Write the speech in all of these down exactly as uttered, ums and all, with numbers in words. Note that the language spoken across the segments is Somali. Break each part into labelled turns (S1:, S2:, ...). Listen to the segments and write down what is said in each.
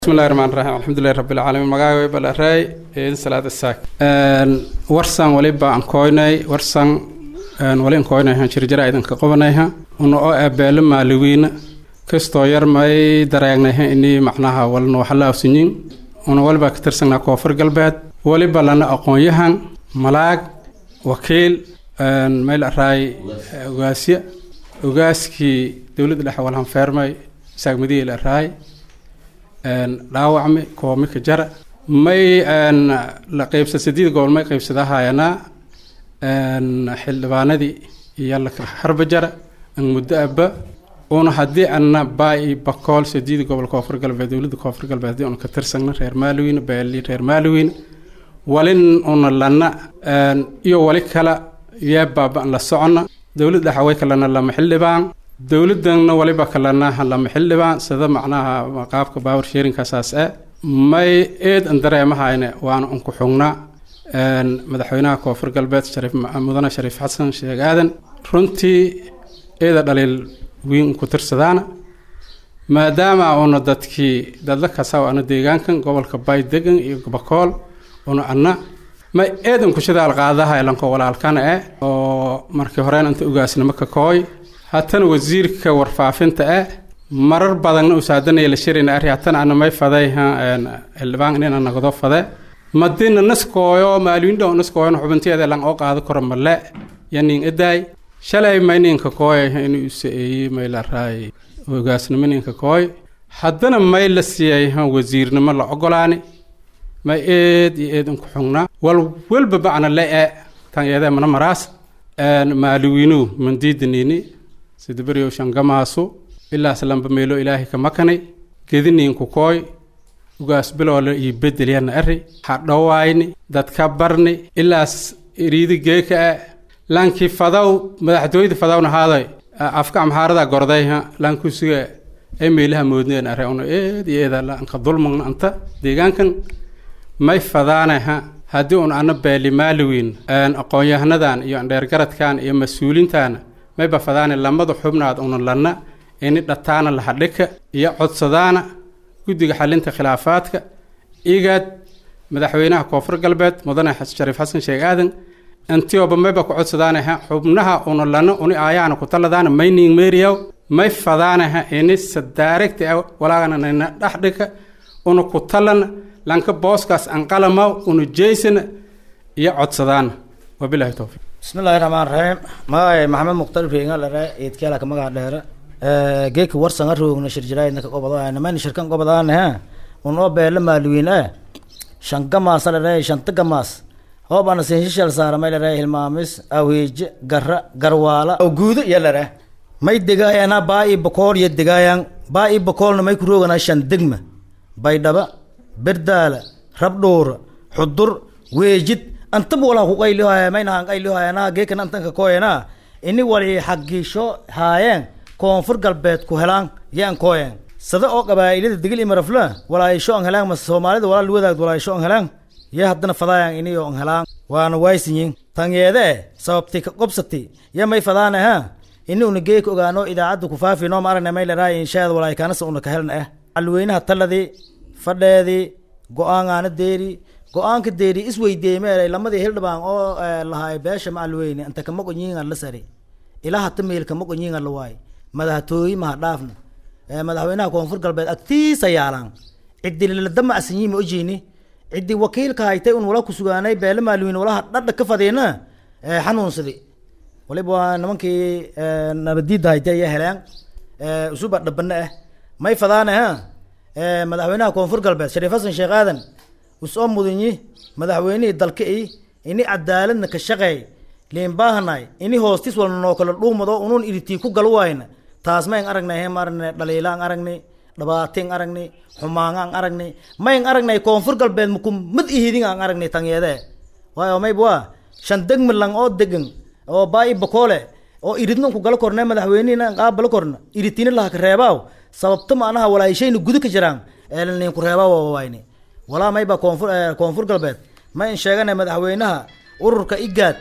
S1: بسم الله الرحمن الرحيم الحمد لله رب العالمين مغاوي بالراي ان صلاه الساك ان ورسان وليبا ان كويناي ورسان ان ولين كويناي han jirjira idan ka qabanayha una oo abeelo maaliwiina kasto yar may daraagnayha inii macnaha walno xalaafsinin una walba ka tirsanaa koonfur galbeed waliba lana aqoon-yahan malaag wakiil ان meel raay ugaasiya ugaaski dawladda dhexe walhan feermay saagmadii la raay ان dhaawacmi koomika jara may an la qaybsa sidii gool may qaybsadahaayana an xildhibaanadii iyo la harba jara an muddaaba oo hadii anna baay bakool sidii gobol koonfur galbeed dawladda koonfur galbeed oo ka tirsanna reer Maalwiin beeli reer Maalwiin walin on lana an iyo wali kala ya baaba la socona dawladda xaway kala lama xildhibaan dawladana waliba kalana lama xildhibaan sida macnaha qaabka power sharing ka saas ah may eed an dareemahayna waan un ku xugnaa een madaxweynaha koonfur galbeed Shariif Mudane Shariif Xasan Sheekh Aadan runtii eeda dhaliil weyn ku tirsadana maadaama oo dadkii dadka ka soo ana deegaankan gobolka Bay degan iyo Bakool oo anna may eedan ku shidaal qaadaha ilanka walaalkan ah oo markii hore inta ugaasnimo ka kooy haatan wasiirka warfaafinta ah marar badan uu saadanay la shirina ariyatan ana may fadayha een xildhibaan inaan naqdo faday madina naskooyo maaliinda naskooyo xubinteeda lan oo qaado karo male yanin iday shalay mayninka kooy inuu saeeyay may la raay ugaasniminka kooy hadana may la siiyay wasiirnimo la ogolaani may eed eed ku xunna wal walba bacna la tan yeeda mana maraas een maaliwiinu mandiidnini sida bariyo shangamaaso ilaa salaam bameelo ilaahi ka makanay geediniin ku kooy ugaas bilowle iyo bedeliyana ari hadhawaayni dadka barni ilaa iriidi geeka laanki fadaw madaxtooyada fadawna haaday afka amhaarada gordayha laanku siga emailha moodneen ari oo eed eeda la anka dulmana anta deegaankan may fadaanaha hadii uu ana beeli Maalwiin aan aqoon-yahanadan iyo dheer garadkan iyo mas'uulintaana may ba fadaan lamada xubnaad oo lana in dhataana la hadhika iyo codsadaana gudiga xalinta khilaafaadka igad madaxweynaha koonfur galbeed Mudane Shariif Xasan Sheekh Aadan antiyooba may ba ku codsadaanaha xubnaha oo lana uni aayana ku taladaan mayning meeriyow may fadaanaha in direct walaagana dhaxdhika oo ku talan lanka booskaas an qalama oo jeesan iyo codsadaan wabillahi tawfiq
S2: بسم الله الرحمن الرحيم ما محمد مختار فينا لرا يتكلا كما قال دهر جيك ورسن روغنا شرجراينا كقبضان ما نشركن قبضان ها ونو بيل مالوين اه شنقما سلرا شنتقماس هو بانا سيشل صار ما لرا المامس اويج غر غروالا او غود يلرا ما يدغاي انا باي بكور يدغايان باي بكور ما يكروغنا شندغما بايدبا بردال ربدور حضر ويجد أنت بولا هو قايل له ما ينهان قايل له أنا جيك أنت كوينا إني ولي حقي شو هاين كونفور قلبت كهلان يان كوين صدق قبائل الدقيل مرفلا ولا يشون هلان مس سومالي ولا الوداع ولا يشون هلان يا هدنا فضايا إني يون هلان وأنا وايسين تانية ده صوبتي قبستي يا ما يفضانا ها إنه نجيك وقانو إذا عدوا كفافي نوم أرنا ما يلراي إن شاء الله ولا يكانس أنك هلنا إيه الوين هتلذي فدذي قوان عن الديري go'aanka deeri isweydiiyay meelay lamadii hildhibaan oo lahaay beesha Maalweyne inta kama qoyiin la sari ilaa hatta meel kama qoyiin la waay madaxtooy ma dhaafna ee madaxweynaha koonfur galbeed agtiisa yaalan cidii la damacsanyi ma ojiini cidii wakiilka haytay un wala ku sugaanay beela Maalweyne wala dhadha ka fadeena ee xanuunsadii waliba nimankii nabadiida haytay ay helaan ee usuba dhabana ah may fadaana ee madaxweynaha koonfur galbeed Shariif Xasan Sheekh Aadan وسأم مدني مدحويني دلكي إني عدالة كشقي لين باهناي إني هوستيس ولا نوكل لوم مدو ونون إرتيكو قلوين تاسمين أرجنا هم أرجنا دليلان أرجنا لباتين أرجنا حمانgan أرجنا ما ين أرجنا كونفور قلبين مكم مد إهدين أرجنا تانية ده واي أمي بوا شندق ملان أو دقن أو باي بقوله أو إرتنا كقول كورنا مدحويني نا قابل كورنا إرتين الله كرهباو سببتم أنا ولا شيء نجود كجران إلنا كرهباو وايني ولا ما يبقى كونفور كونفور قلبت ما إن شاءنا مدحوينها أورك إيجاد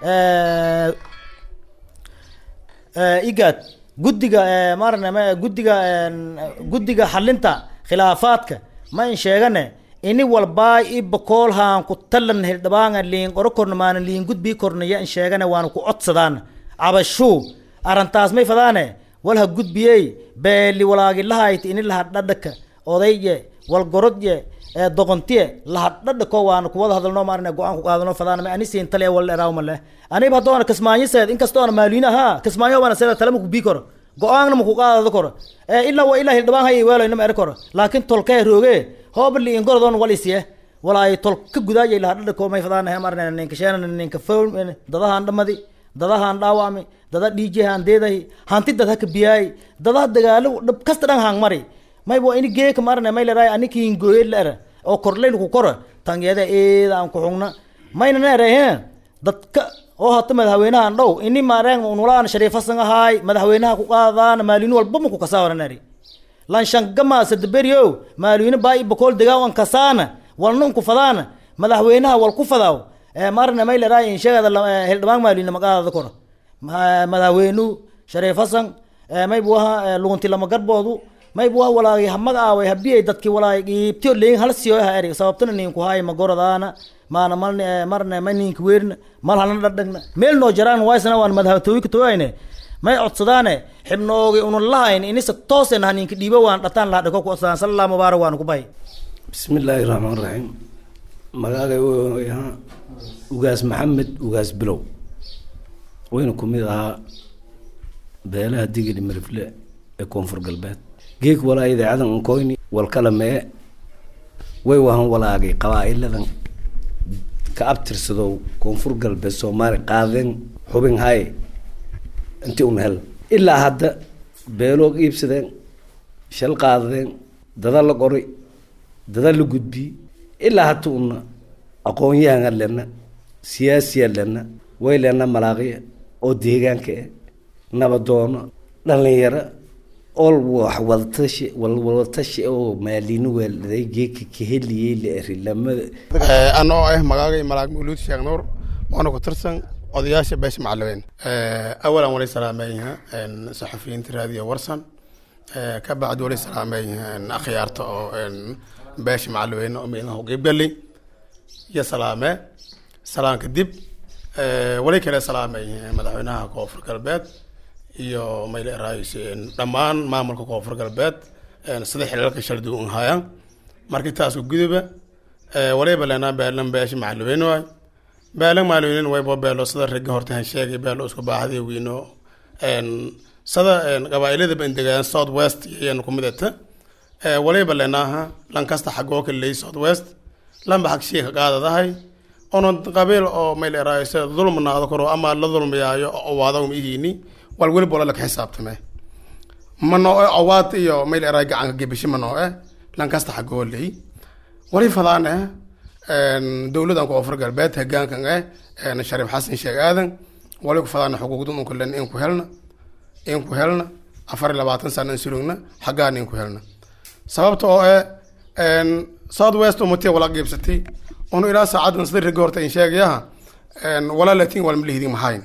S2: إيجاد جدّجا مارنا ما جدّجا جدّجا حلنتا خلافاتك ma in sheegane ini walbaa i bakool haan ku talan hildhibaanga liin qoro korna maana liin gudbii kornaya in sheegane waanu ku codsadaan cabashuu arrintaas may fadaane walha gudbiyey beeli walaagi lahayt ini laha dhadhaka odayye wal gorodye ee doqontiye laha dhadhako waanu ku wada hadalno maarna go'aan ku qaadano fadaana ma anisiin tale wal dheeraaw ma leh aniba hadoona kasmaanyo seed inkastoo aan maaliina ha kasmaanyo wana seeda tale ma ku bii karo go'aan ma ku qaadado karo ee illa wa illa hildhibaan hay weelayna ma er karo laakiin tolkay rooge hoobli in gorodon walisiye walaay tolka gudaayay laha dhadhako may fadaana ha maarna ninka sheena ninka fool dadahan dhamadi dadahan dhaawami dada dhiijahan deeday hanti dad haka biyay dada dagaalo dhab kasta dhan hang mari may bo ini geek marna may leeray aniki ingooyel leer oo korleen ku kor tangeeda eeda aan ku xugna mayna neereen dadka oo hata madaxweynaha dhow ini maareen unulaan shariifasan ahay madaxweynaha ku qaadaan maalin walba ma ku kasaaranari lan shangama sadberiyo maalin baay bakool dagaawan kasaana walnun ku fadaana madaxweynaha wal ku fadaaw ee marna may leeray in sheegada hildhibaan maalin ma qaadado kor madaxweynu shariifasan may buha lugunti lama garboodu may buha walaagi hamaga aaway habiyay dadkii walaagi ibtiyo leen hal siyo ha eri sababtana nin ku hay ma goradaana maana malne marna maninka weerna mal halan dhadhagna meel noo jaraan waysana waan madaxtooy ku tooyne may codsadaane xibnoogi unu lahayn inisa toosen haninka dhiibo waan dhataan la dhako ku codsadaan sallallahu mubaarak waan ku bay
S3: bismillaahir rahmaanir rahiim magaaga oo ugaas maxamed ugaas bilow wayna kumid ahaa beelaha digili marifle ee koonfur galbeed geek walaa idaacadan koyni wal kala mee way wahan walaagay qabaa'iladan ka abtirsado koonfur galbeed Soomaali qaadeen xubin hay intii un hel ilaa hadda beelo iibsadeen shal qaadeen dada la qoray dada la gudbi ilaa hadda un aqoon-yahan lena siyaasiyan lena way lena malaaqiya oo deegaanka nabadoono dhalinyaro all wax wadatashi wal wadatashi oo maalinu weelday geeka ka heliyay la erilamada
S4: ee anoo ah magaagay malaag muluud sheekh nuur waana ku tirsan odayaasha beesh macalweyn ee awalan wali salaamayha in saxafiyiinta raadiyo warsan ee ka bacd wali salaamayha in akhyaarta oo in beesh macalweyn oo meelaha qeyb galay ya salaame salaanka dib ee wali kale salaamayha madaxweynaha koonfur galbeed iyo mayl raayiseen dhamaan maamulka koonfur galbeed ee sida xilalka shardu u hayaan markii taas u gudubay ee waliba lana baalan beesh macalweyn way baalan macalweyn way bo beelo sida rag horta han sheegay beelo isku baaxday wiino een sida een qabaa'ilada bandegaan south west iyo ku midata ee waliba lana lan kasta xaqoo ka leey south west lan baxaq sheeg qaadadahay onon qabiil oo mayl raayiseen dulmanaado karo ama la dulmiyaayo oo waado mihiini wal wali bola la xisaabtame mano awaad iyo meel ay gacan gabish mano eh lan kasta xagoolay wali fadaana een dawladda koonfur galbeed hagaankan eh een Shariif Xasan Sheekh Aadan wali ku fadaana xuquuqdooda in kullan in ku helna in ku helna afar iyo labaatan sano insulugna xagaan in ku helna sababta oo eh een South West umtay wala qeybsatay oo ilaa saacadan sida rag horta in sheegayaha een wala laatiin wal milihdi mahayn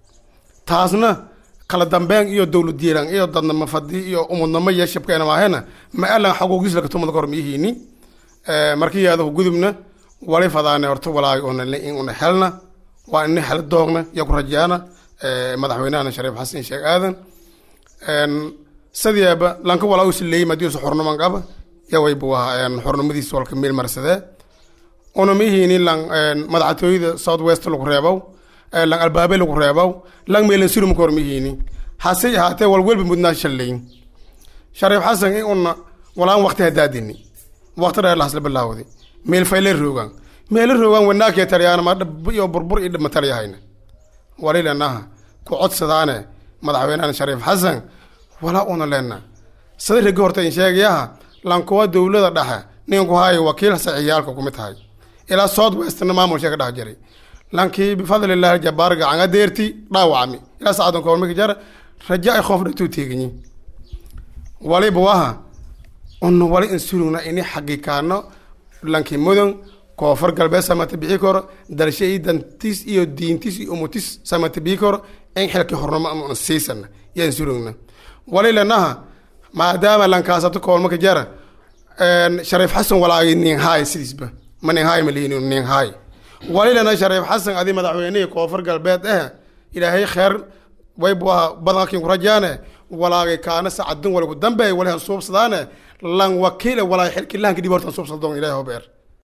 S4: taasna kala dambeyn iyo dawlad diiran iyo dadna mafadi iyo ummadnimo iyo shibkeena waahena ma alan xaquuqis la ka tumada kormiyihiini ee markii aad gudubna wali fadaana horta walaay oo in una helna waa in hel doogna iyo ku rajaana ee madaxweynaha Shariif Xasan Sheekh Aadan een sadiaba lanka walaa uu sileeyay madiyo xornimo qaba ya way buu ahaa een xornimadiisa walka meel marsade ona mihiini lan madaxtooyada South West lagu reebow lan albaabay lagu reebow lan meelan sirum kormihiini hase yaatee wal walba mudnaa shaleyn Shariif Xasan in una walaan waqti hadaadini waqti dheer la hasla bilaawdi meel fayle roogan meel roogan wanaag ee tariyana ma dhab iyo burbur ii dhama tariyahayna walilanaha ku codsadaane madaxweynaha Shariif Xasan wala una leena sida goorta in sheegayaha lan kuwa dawladda dhaxa nin ku hayo wakiil saxiyaalka ku mid tahay ila South West maamul sheega dhax jiray lankii bifadlillah jabaar gacan deerti dhaawacmi ila saadan ko markii jar rajaa khoof dhatu teegni wali buwaha on wali insuluna ini xaqiiqaano lankii mudan koonfur galbeed samata bixi karo dalshay dantis iyo diintis iyo umutis samata bixi karo in xilka hornimo ama siisan yaan insuluna wali lanaha maadaama lankaasato ko markii jar shariif xasan walaagay nin haay sidiisba ma nin haay malihin nin haay walilana shariif xasan adi madaxweynihii koonfur galbeed ah ilaahay kheer waybu aha badankiin ku rajaane walaagay kaana sacadin walagu dambeey walahan suubsadaane lan wakiile walaay xilki lahanka dhib hortan suubsadadoon ilaahay hobeer